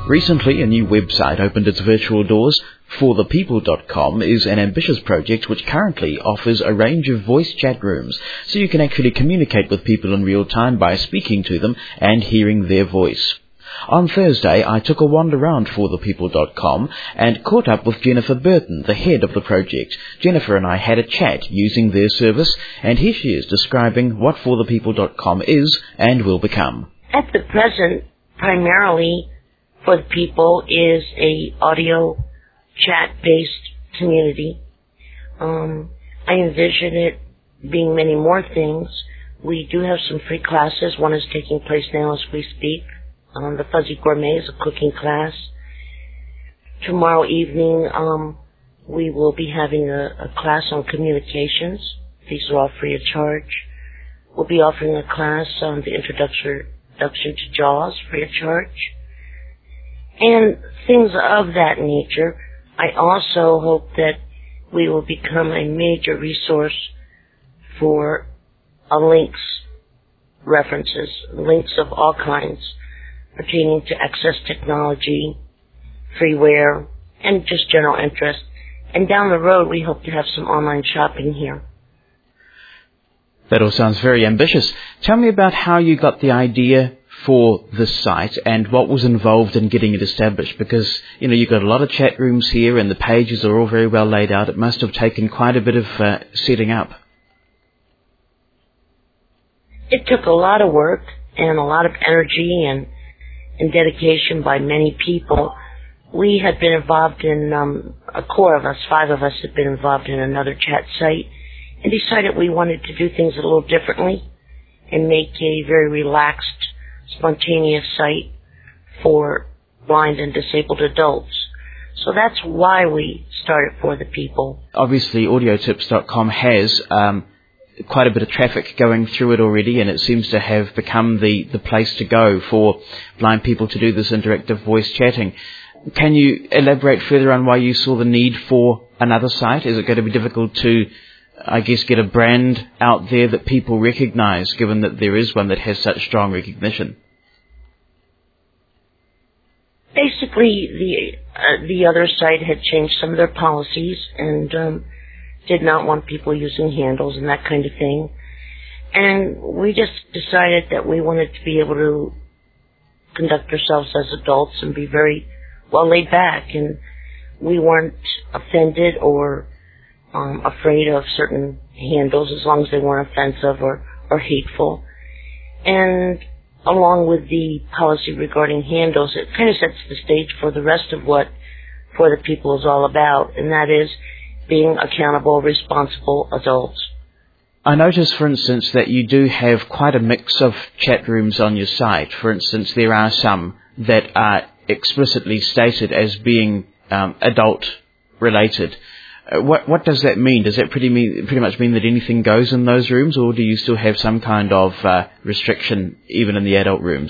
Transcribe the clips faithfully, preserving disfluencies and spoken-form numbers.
Recently, a new website opened its virtual doors. for the people dot com is an ambitious project which currently offers a range of voice chat rooms, so you can actually communicate with people in real time by speaking to them and hearing their voice. On Thursday, I took a wander around for the people dot com and caught up with Jennifer Burton, the head of the project. Jennifer and I had a chat using their service, and here she is describing what for the people dot com is and will become. At the present, primarily For the People is a audio chat-based community. Um, I envision it being many more things. We do have some free classes. One is taking place now as we speak. Um, the Fuzzy Gourmet is a cooking class. Tomorrow evening, um, we will be having a, a class on communications. These are all free of charge. We'll be offering a class on the introduction, introduction to JAWS, free of charge. And things of that nature. I also hope that we will become a major resource for uh, links, references, links of all kinds, pertaining to access technology, freeware, and just general interest. And down the road, we hope to have some online shopping here. That all sounds very ambitious. Tell me about how you got the idea for this site and what was involved in getting it established, because, you know, you've got a lot of chat rooms here and the pages are all very well laid out. It must have taken quite a bit of uh, setting up. It took a lot of work and a lot of energy and and dedication by many people. We had been involved in, um, a core of us, five of us had been involved in another chat site, and decided we wanted to do things a little differently and make a very relaxed, spontaneous site for blind and disabled adults. So that's why we started For the People. Obviously, audio tips dot com has um, quite a bit of traffic going through it already, and it seems to have become the, the place to go for blind people to do this interactive voice chatting. Can you elaborate further on why you saw the need for another site? Is it going to be difficult to, I guess, get a brand out there that people recognise, given that there is one that has such strong recognition? Basically, the uh, the other site had changed some of their policies and um, did not want people using handles and that kind of thing. And we just decided that we wanted to be able to conduct ourselves as adults and be very well laid back. And we weren't offended or um, afraid of certain handles as long as they weren't offensive or, or hateful. And along with the policy regarding handles, it kind of sets the stage for the rest of what For the People is all about, and that is being accountable, responsible adults. I notice, for instance, that you do have quite a mix of chat rooms on your site. For instance, there are some that are explicitly stated as being um, adult-related. Uh, what, what does that mean? Does that pretty, mean, pretty much mean that anything goes in those rooms, or do you still have some kind of uh, restriction even in the adult rooms?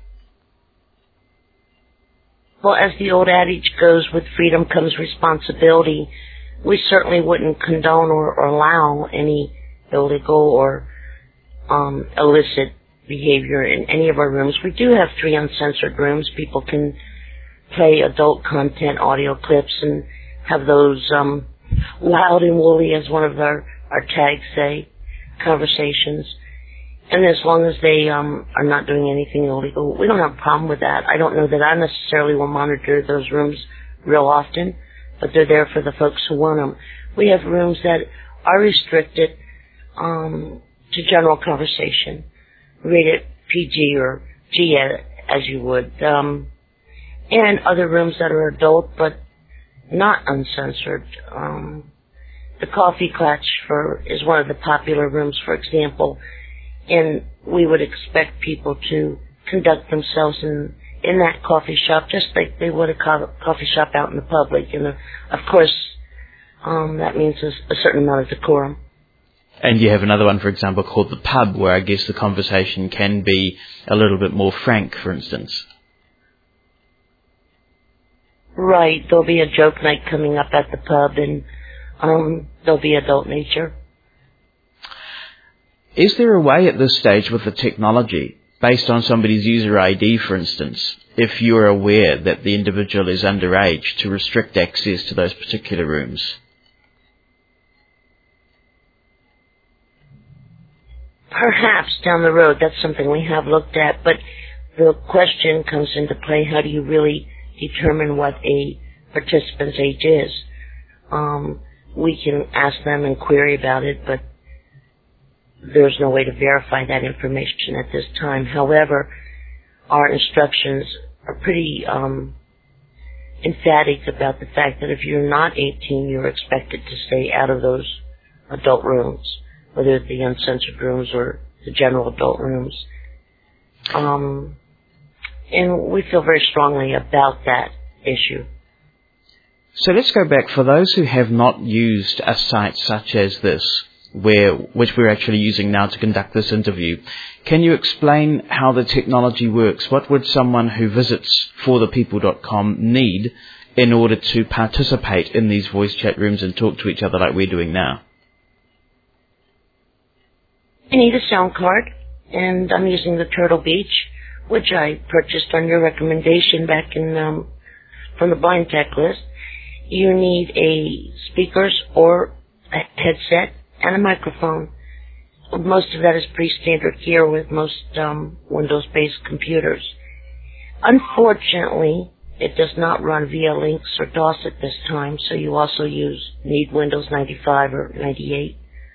Well, as the old adage goes, with freedom comes responsibility. We certainly wouldn't condone or, or allow any illegal or um, illicit behavior in any of our rooms. We do have three uncensored rooms. People can play adult content, audio clips, and have those um, loud and woolly, as one of our, our tags say, conversations. And as long as they um, are not doing anything illegal, we don't have a problem with that. I don't know that I necessarily will monitor those rooms real often, but they're there for the folks who want them. We have rooms that are restricted um, to general conversation, rated P G or G as you would, um, and other rooms that are adult but not uncensored. Um, the Coffee Klatch for is one of the popular rooms, for example, and we would expect people to conduct themselves in in that coffee shop just like they would a co- coffee shop out in the public. And uh, of course, um, that means a, a certain amount of decorum. And you have another one, for example, called The Pub, where I guess the conversation can be a little bit more frank, for instance. Right. There'll be a joke night coming up at the pub, and um, there'll be adult nature. Is there a way at this stage with the technology based on somebody's user I D, for instance, if you're aware that the individual is underage, to restrict access to those particular rooms? Perhaps down the road, that's something we have looked at, but the question comes into play, how do you really determine what a participant's age is? Um, we can ask them and query about it, but there's no way to verify that information at this time. However, our instructions are pretty um, emphatic about the fact that if you're not eighteen, you're expected to stay out of those adult rooms, whether it's the uncensored rooms or the general adult rooms. Um, and we feel very strongly about that issue. So let's go back. For those who have not used a site such as this, where which we're actually using now to conduct this interview, can you explain how the technology works? What would someone who visits for the people dot com need in order to participate in these voice chat rooms and talk to each other like we're doing now? I need a sound card, and I'm using the Turtle Beach, which I purchased on your recommendation back in um, from the Blind Tech list. You need a speakers or a headset and a microphone. Most of that is pretty standard gear with most um, Windows-based computers. Unfortunately, it does not run via Lynx or DOS at this time, so you also use need Windows ninety-five or ninety-eight.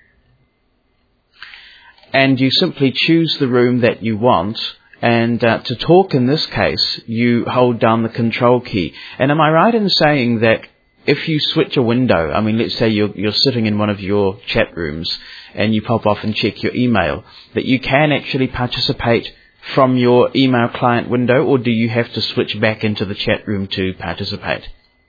And you simply choose the room that you want, and uh, to talk in this case, you hold down the control key. And am I right in saying that if you switch a window, I mean, let's say you're, you're sitting in one of your chat rooms and you pop off and check your email, that you can actually participate from your email client window, or do you have to switch back into the chat room to participate?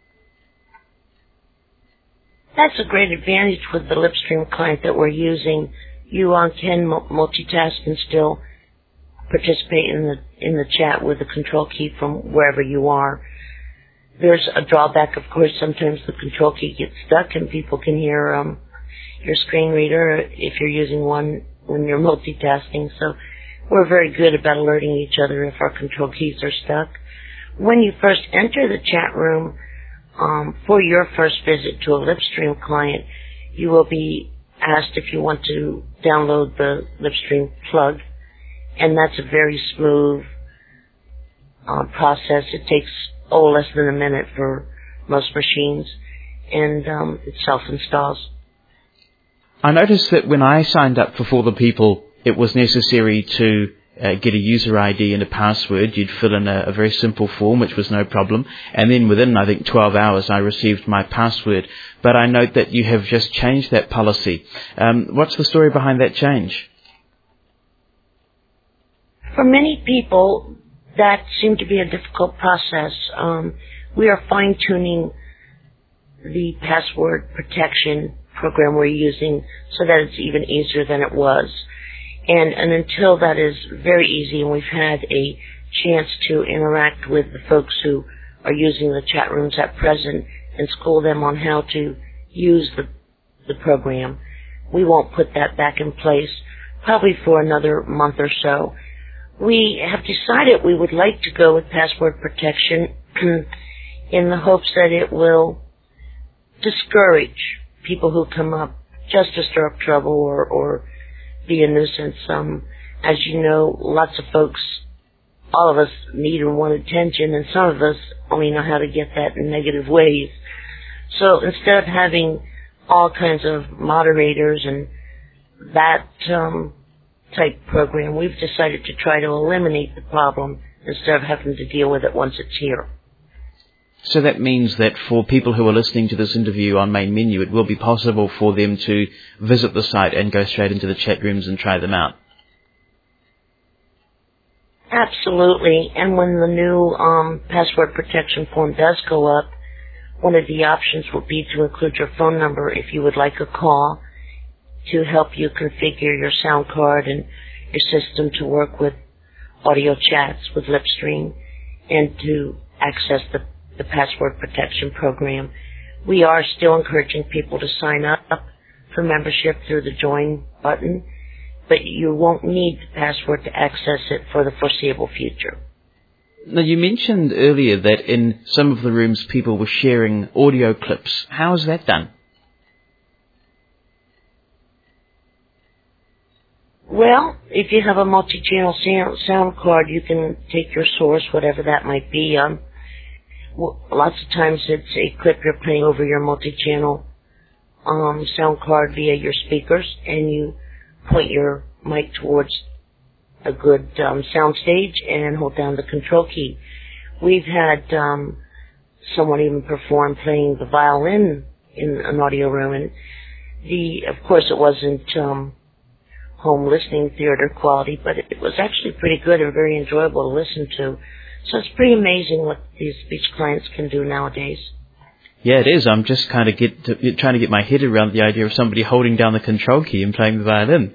That's a great advantage with the Lipstream client that we're using. You uh, can multitask and still participate in the in the chat with the control key from wherever you are. There's a drawback, of course. Sometimes the control key gets stuck and people can hear um, your screen reader if you're using one when you're multitasking. So we're very good about alerting each other if our control keys are stuck. When you first enter the chat room, um, for your first visit to a Lipstream client, you will be asked if you want to download the Lipstream plug, and that's a very smooth uh, process. It takes oh less than a minute for most machines, and um, it self-installs. I noticed that when I signed up for For the People, it was necessary to uh, get a user I D and a password. You'd fill in a, a very simple form, which was no problem, and then within, I think, twelve hours, I received my password. But I note that you have just changed that policy. Um, what's the story behind that change? For many people, that seemed to be a difficult process. Um, we are fine-tuning the password protection program we're using so that it's even easier than it was. And, and until that is very easy and we've had a chance to interact with the folks who are using the chat rooms at present and school them on how to use the, the program, we won't put that back in place probably for another month or so. We have decided we would like to go with password protection in the hopes that it will discourage people who come up just to stir up trouble or, or be a nuisance. Um, as you know, lots of folks, all of us need and want attention, and some of us only know how to get that in negative ways. So instead of having all kinds of moderators and that um, type program, we've decided to try to eliminate the problem instead of having to deal with it once it's here. So that means that for people who are listening to this interview on Main Menu, it will be possible for them to visit the site and go straight into the chat rooms and try them out. Absolutely. And when the new um, password protection form does go up, one of the options will be to include your phone number if you would like a call to help you configure your sound card and your system to work with audio chats with Lipstream and to access the, the password protection program. We are still encouraging people to sign up for membership through the join button. but you won't need the password to access it for the foreseeable future. Now, you mentioned earlier that in some of the rooms people were sharing audio clips. How is that done? Well, if you have a multi-channel sound, sound card, you can take your source, whatever that might be. Um, well, lots of times it's a clip you're playing over your multi-channel um, sound card via your speakers, and you point your mic towards a good um, sound stage and hold down the control key. We've had um, someone even perform playing the violin in an audio room, and the, of course, it wasn't um, home listening theater quality, but it, it was actually pretty good and very enjoyable to listen to. So it's pretty amazing what these speech clients can do nowadays. Yeah, it is. I'm just kind of get to, trying to get my head around the idea of somebody holding down the control key and playing the violin.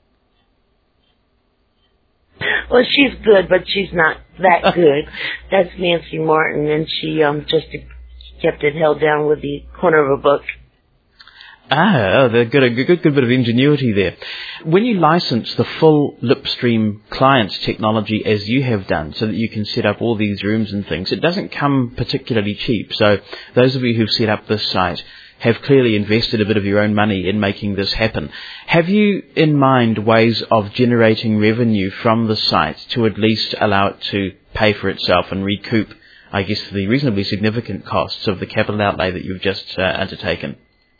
Well, she's good, but she's not that good. That's Nancy Martin, and she um, just kept it held down with the corner of a book. Ah, they've got a good, good, good bit of ingenuity there. When you license the full Lipstream client technology as you have done, so that you can set up all these rooms and things, it doesn't come particularly cheap. So those of you who've set up this site have clearly invested a bit of your own money in making this happen. Have you in mind ways of generating revenue from the site to at least allow it to pay for itself and recoup, I guess, the reasonably significant costs of the capital outlay that you've just uh, undertaken?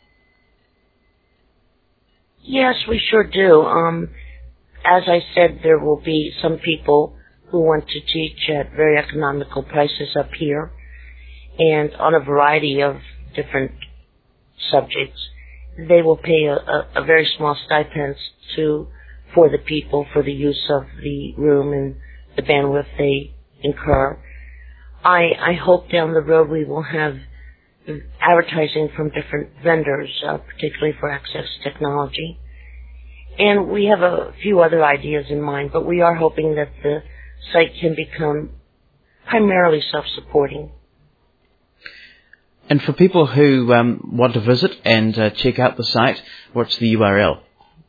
Yes, we sure do. Um, as I said, there will be some people who want to teach at very economical prices up here and on a variety of different subjects. They will pay a, a, a very small stipends to for the people for the use of the room and the bandwidth they incur. I, I hope down the road we will have advertising from different vendors, uh, particularly for Access Technology. And we have a few other ideas in mind, but we are hoping that the site can become primarily self-supporting. And for people who um, want to visit and uh, check out the site, what's the U R L?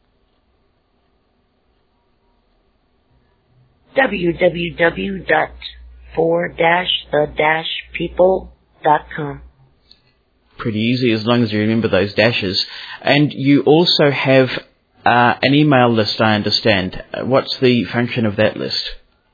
w w w dot for dash the dash people dot com. Pretty easy as long as you remember those dashes. And you also have uh, an email list, I understand. What's the function of that list?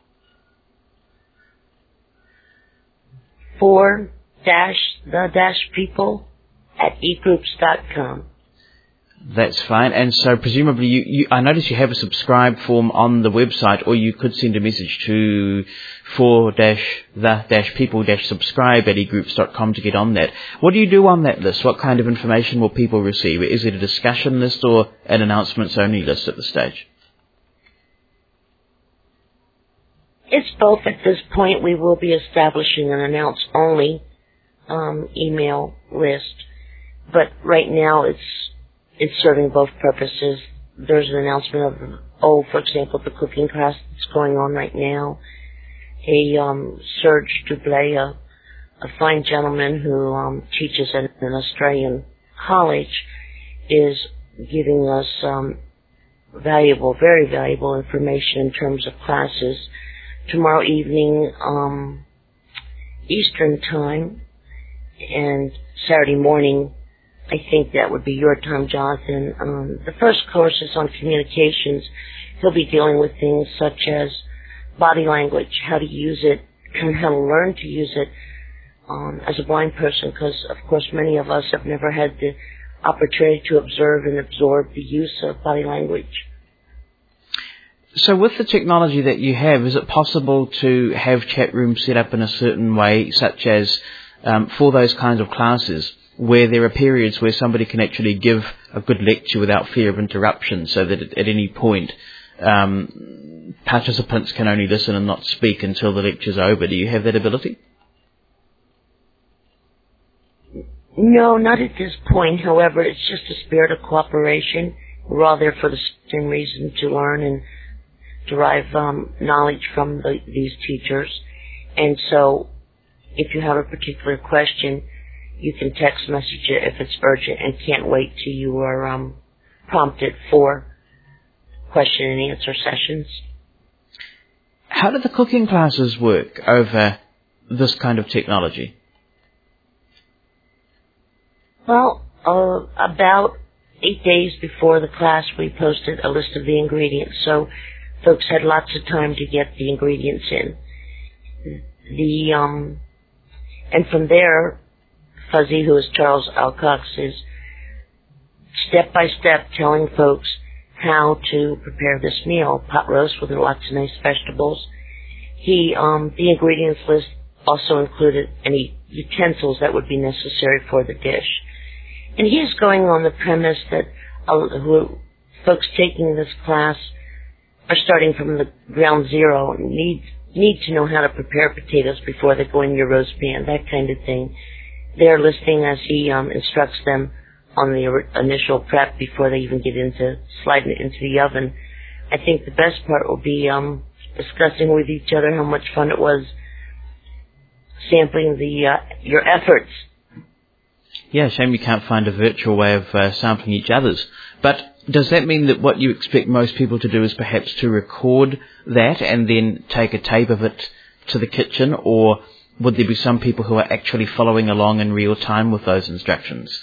For dash the dash people at e groups dot com. That's fine. And so presumably, you, you, I notice you have a subscribe form on the website, or you could send a message to for dash the dash people dash subscribe at e groups dot com to get on that. What do you do on that list? What kind of information will people receive? Is it a discussion list or an announcements only list at this stage? It's both at this point. We will be establishing an announce only um, email list, but right now it's It's serving both purposes. There's an announcement of, oh, for example, the cooking class that's going on right now. A um, Serge Dublé, a, a fine gentleman who um, teaches at an Australian college, is giving us um, valuable, very valuable information in terms of classes. Tomorrow evening, um, Eastern time, and Saturday morning, I think that would be your time, Jonathan. Um, the first course is on communications. He'll be dealing with things such as body language, how to use it, and how to learn to use it um, as a blind person, because, of course, many of us have never had the opportunity to observe and absorb the use of body language. So with the technology that you have, is it possible to have chat rooms set up in a certain way, such as um, for those kinds of classes, where there are periods where somebody can actually give a good lecture without fear of interruption, so that at any point um, participants can only listen and not speak until the lecture's over? Do you have that ability? No, not at this point. However, it's just a spirit of cooperation. We're all there for the same reason, to learn and derive um, knowledge from the, these teachers. And so if you have a particular question, you can text message it if it's urgent and can't wait till you are um, prompted for question and answer sessions. How do the cooking classes work over this kind of technology? Well, uh, about eight days before the class, we posted a list of the ingredients, so folks had lots of time to get the ingredients in. The um, and from there, Fuzzy, who is Charles Alcox, is step by step telling folks how to prepare this meal, pot roast with lots of nice vegetables. He, um, the ingredients list also included any utensils that would be necessary for the dish. And he is going on the premise that uh, who, folks taking this class are starting from the ground zero and need, need to know how to prepare potatoes before they go in your roast pan, that kind of thing. They're listening as he um, instructs them on the initial prep before they even get into sliding it into the oven. I think the best part will be um, discussing with each other how much fun it was sampling the uh, your efforts. Yeah, shame you can't find a virtual way of uh, sampling each other's. But does that mean that what you expect most people to do is perhaps to record that and then take a tape of it to the kitchen, or would there be some people who are actually following along in real time with those instructions?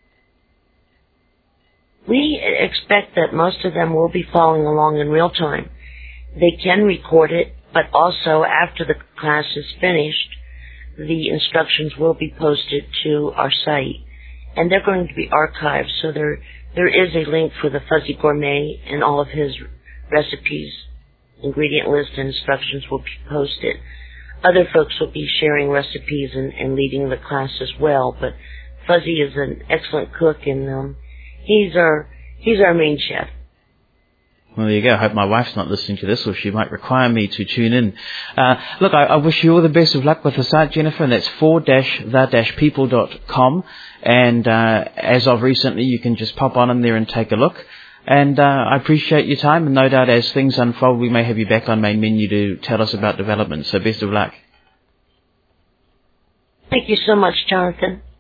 We expect that most of them will be following along in real time. They can record it, but also after the class is finished, the instructions will be posted to our site, and they're going to be archived, so there there is a link for the Fuzzy Gourmet, and all of his recipes, ingredient list, and instructions will be posted. Other folks will be sharing recipes and, and leading the class as well, but Fuzzy is an excellent cook, and um, he's our he's our main chef. Well, there you go. I hope my wife's not listening to this, or she might require me to tune in. Uh, look, I, I wish you all the best of luck with the site, Jennifer, and that's for the people dot com. And uh, as of recently, you can just pop on in there and take a look. And uh, I appreciate your time, and no doubt as things unfold, we may have you back on Main Menu to tell us about developments. So best of luck. Thank you so much, Jonathan.